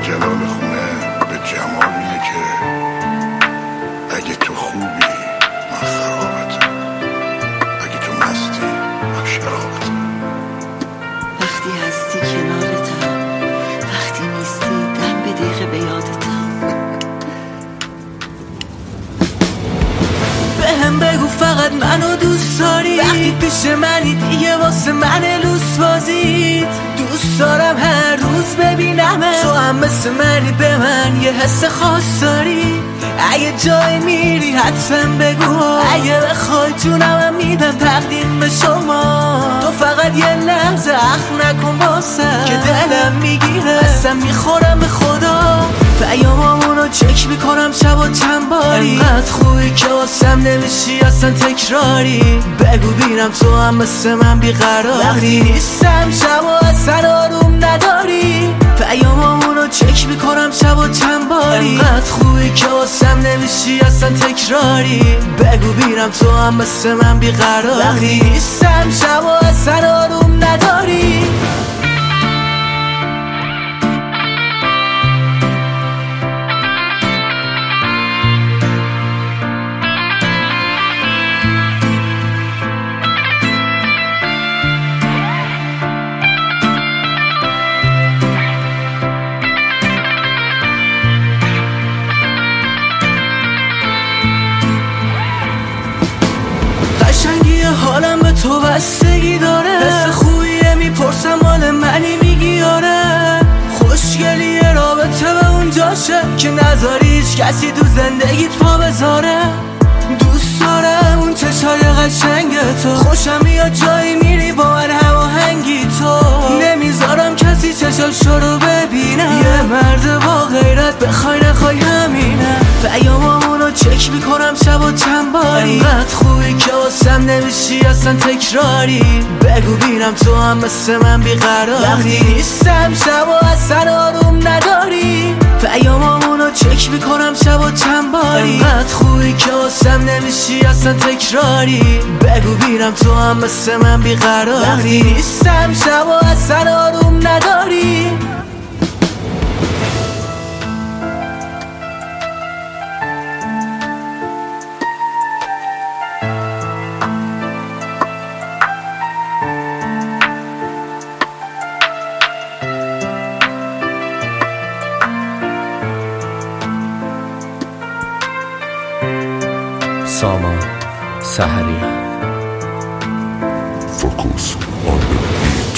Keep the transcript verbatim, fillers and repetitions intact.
جلال خونه به جمال اینه که اگه تو خوبی من خرابتم، اگه تو مستی من شرابتم. وقتی هستی کنارتم، وقتی نیستی دم به دقیقه به یادتم. به هم بگو فقط منو دوست داری، وقتی پیش منی دیگه واسه من لوس بازید. دوست دارم هر روز ببینم تو هم مثل منی، به من یه حس خاص داری. اگه جای میری حتما بگو، اگه بخوای جونم میدم تقدیم به شما. تو فقط یه لحظه اخم نکن واسم که دلم میگیره، قسم میخورم به خدا. پیامامونو چک میکنم شب و چند باری، انقدر خوبی که واسم نمیشی اصلا تکراری. بگو بینم تو هم مثل من بیقراری، وقتی نیستم شب و اصلا آروم نداری. پیامامونو چک میکنم شب و چند باری، انقدر خوبی که واسم نمیشی اصلا تکراری. بگو بینم تو هم مثل من بیقراری، وقتی نیستم شب و اصلا آروم نداری. قشنگی حالم به تو بستگی داره، حس خوبیه میپرسم مال منی میگی آره. خوشگلیه رابطه به اونجاشه که نذاری هیچ کسی تو زندگیت پا بذاره. دوست دارم اون چشای قشنگ تو، خوشم میاد جایی میری با من هماهنگی تو. نمیذارم کسی چشاشو رو ببینه، یه مرد با غیرت بخوای نخوای همینه. پیامامونو چک میکنم شب و چند باری، انقدر خوبی که واسم نمیشی اصلا تکراری. بگو بینم تو هم مثل من بیقراری، وقتی نیستم شب و اصلا آروم نداری. پیامامونو چک میکنم شب و چند باری، انقدر خوبی که واسم نمیشی اصلا تکراری. بگو بینم تو هم مثل من بیقراری، وقتی نیستم شب و اصلا آروم نداری. سامان سحری. Focus on the beat.